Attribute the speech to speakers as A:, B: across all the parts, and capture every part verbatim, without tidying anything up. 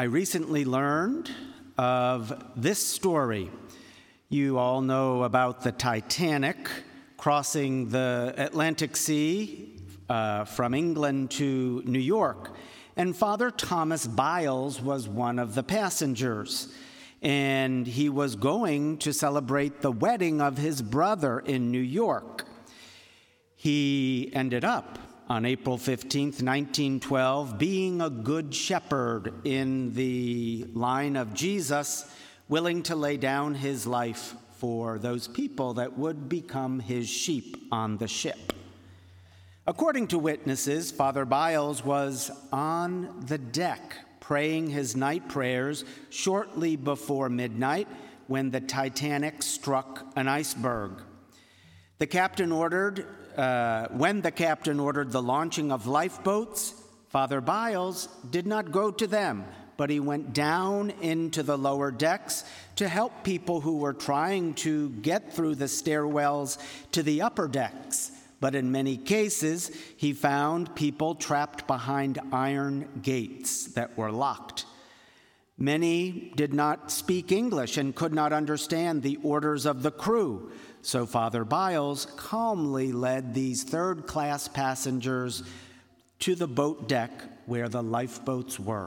A: I recently learned of this story. You all know about the Titanic crossing the Atlantic Sea uh, from England to New York. And Father Thomas Biles was one of the passengers. And he was going to celebrate the wedding of his brother in New York. He ended up on April fifteenth, nineteen twelve, being a good shepherd in the line of Jesus, willing to lay down his life for those people that would become his sheep on the ship. According to witnesses, Father Biles was on the deck praying his night prayers shortly before midnight when the Titanic struck an iceberg. The captain ordered, uh, when the captain ordered the launching of lifeboats, Father Biles did not go to them, but he went down into the lower decks to help people who were trying to get through the stairwells to the upper decks. But in many cases, he found people trapped behind iron gates that were locked. Many did not speak English and could not understand the orders of the crew. So Father Biles calmly led these third-class passengers to the boat deck where the lifeboats were.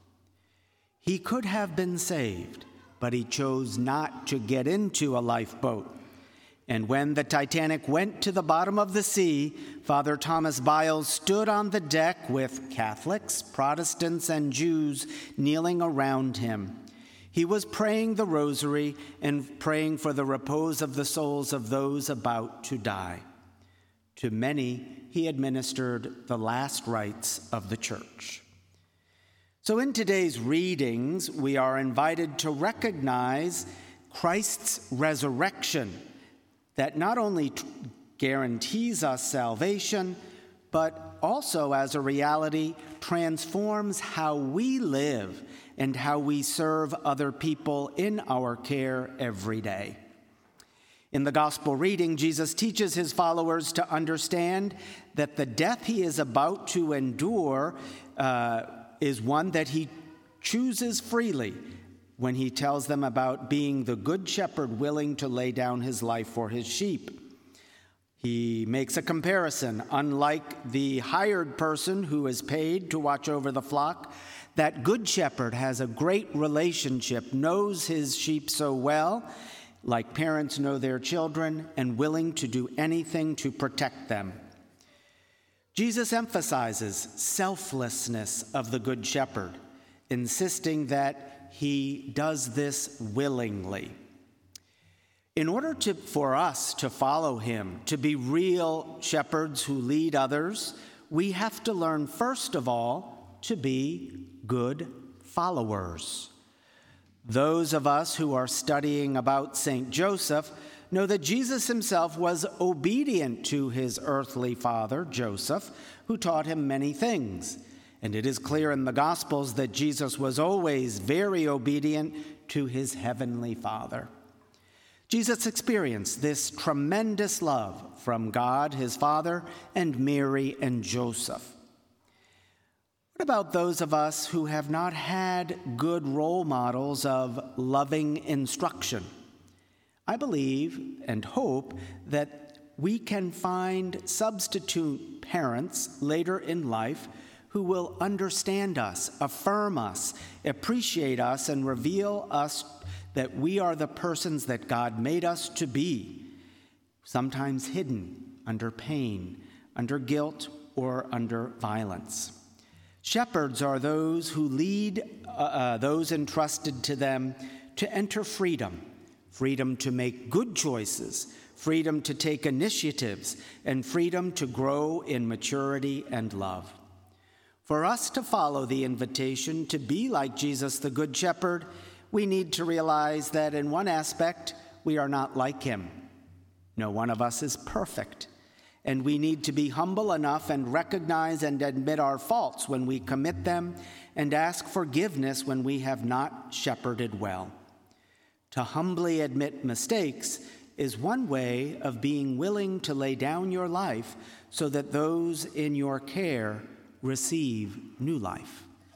A: He could have been saved, but he chose not to get into a lifeboat. And when the Titanic went to the bottom of the sea, Father Thomas Biles stood on the deck with Catholics, Protestants, and Jews kneeling around him. He was praying the rosary and praying for the repose of the souls of those about to die. To many, he administered the last rites of the church. So in today's readings, we are invited to recognize Christ's resurrection that not only t- guarantees us salvation, but also as a reality transforms how we live and how we serve other people in our care every day. In the gospel reading, Jesus teaches his followers to understand that the death he is about to endure uh, is one that he chooses freely when he tells them about being the good shepherd willing to lay down his life for his sheep. He makes a comparison. Unlike the hired person who is paid to watch over the flock, that good shepherd has a great relationship, knows his sheep so well, like parents know their children, and willing to do anything to protect them. Jesus emphasizes selflessness of the good shepherd, insisting that he does this willingly. In order to, for us to follow him, to be real shepherds who lead others, we have to learn, first of all, to be good followers. Those of us who are studying about Saint Joseph know that Jesus himself was obedient to his earthly father, Joseph, who taught him many things. And it is clear in the Gospels that Jesus was always very obedient to his heavenly Father. Jesus experienced this tremendous love from God, his Father, and Mary and Joseph. What about those of us who have not had good role models of loving instruction? I believe and hope that we can find substitute parents later in life who will understand us, affirm us, appreciate us, and reveal us that we are the persons that God made us to be, sometimes hidden under pain, under guilt, or under violence. Shepherds are those who lead uh, uh, those entrusted to them to enter freedom, freedom to make good choices, freedom to take initiatives, and freedom to grow in maturity and love. For us to follow the invitation to be like Jesus, the Good Shepherd, we need to realize that in one aspect, we are not like him. No one of us is perfect, and we need to be humble enough and recognize and admit our faults when we commit them and ask forgiveness when we have not shepherded well. To humbly admit mistakes is one way of being willing to lay down your life so that those in your care receive new life.